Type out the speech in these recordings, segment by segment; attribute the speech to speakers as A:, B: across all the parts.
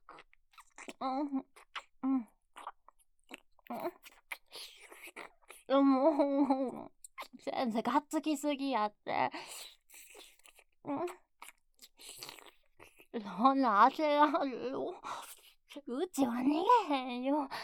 A: もう、先生がっつきすぎやって。そんな焦らんよ。うちは逃げへんよ。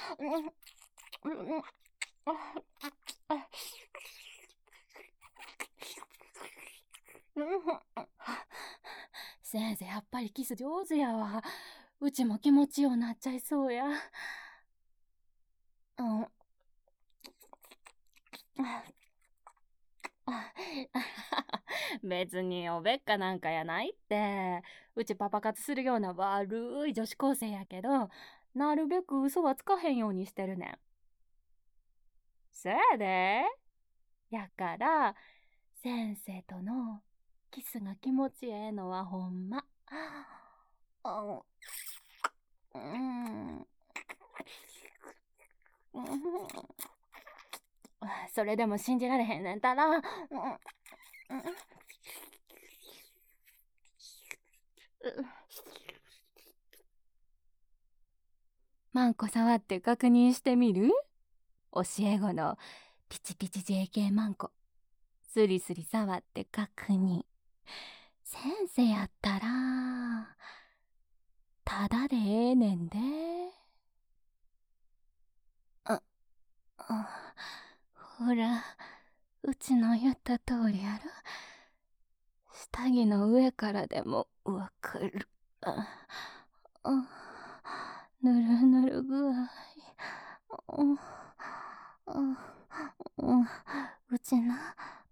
A: 先生やっぱりキス上手やわ。うちも気持ちようなっちゃいそうや。別におべっかなんかやないって。うちパパ活するような悪い女子高生やけど、なるべく嘘はつかへんようにしてるねん。そやで。やから、先生とのキスが気持ちええのはほんま。それでも信じられへんねんたら。マンコ触って確認してみる？教え子のピチピチ JK マンコ。スリスリ触って確認。先生やったら、ただでええねんで。ほら、うちの言った通りやろ。下着の上からでもわかる。ぬるぬる具合。うちな。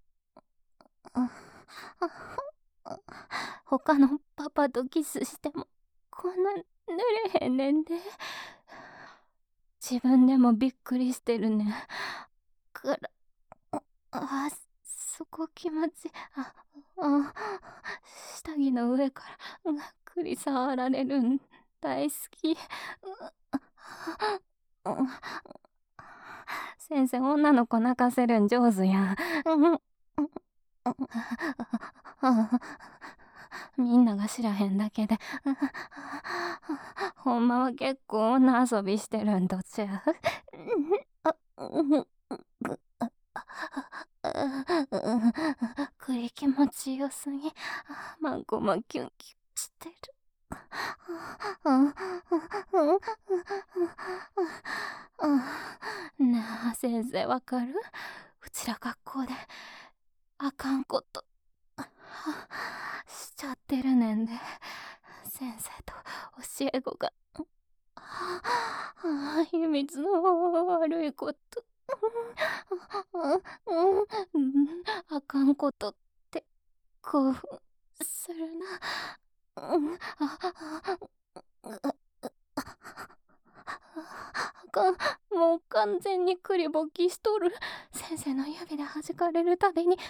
A: 他のパパとキスしてもこんな濡れへんねんで。自分でもびっくりしてるねんから。そこ気持ち。下着の上からがっくり触られるん大好き。先生、女の子泣かせるん上手やん。みんなが知らへんだけで。ほんまは結構女遊びしてるんとちゃう？これ気持ちよすぎ。マンコもキュンキュンしてる。なあ、先生わかる？うちら学校であかんことしちゃってるねんで。先生と教え子が秘密の悪いこと。あかんことって興奮するな。あかん、もう完全にクリボキしとる。先生の指で弾かれるたびに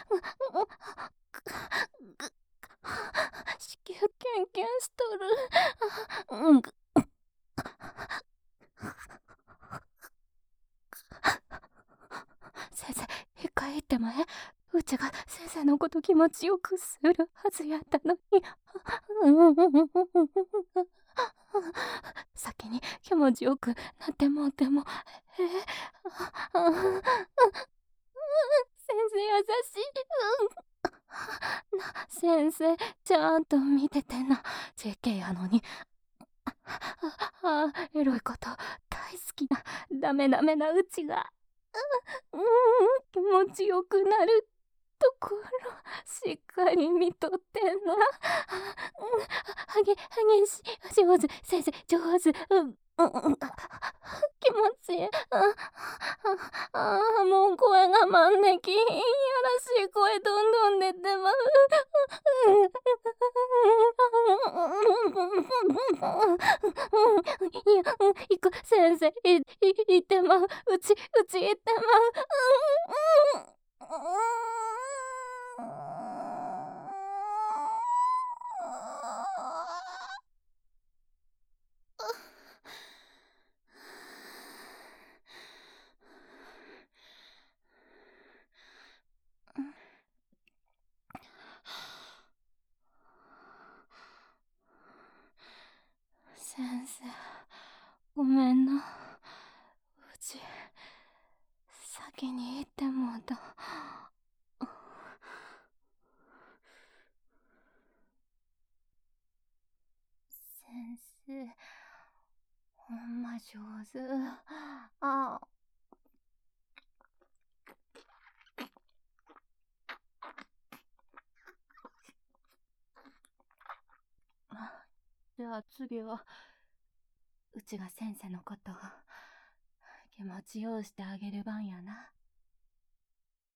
A: 子宮キュンキュンしとる。先生、一回言ってもうちが先生のこと気持ちよくするはずやったのに。先に気持ちよくなってもうても。先生優しい。先生、ちゃんと見ててな。JK やのに。エロいこと大好きなダメダメなうちが気持ちよくなるところしっかり見とってな。激しい。上手。先生上手。気持ちいい。もう声が招き。いやらしい声どんどん出てまう。いや、行く。先生行ってまう。うち行ってまう。 先生、ごめんな。うち、先に行ってもうた。先生、ほんま上手。あ、じゃあ次は、うちが先生のこと、気持ちようしてあげる番やな。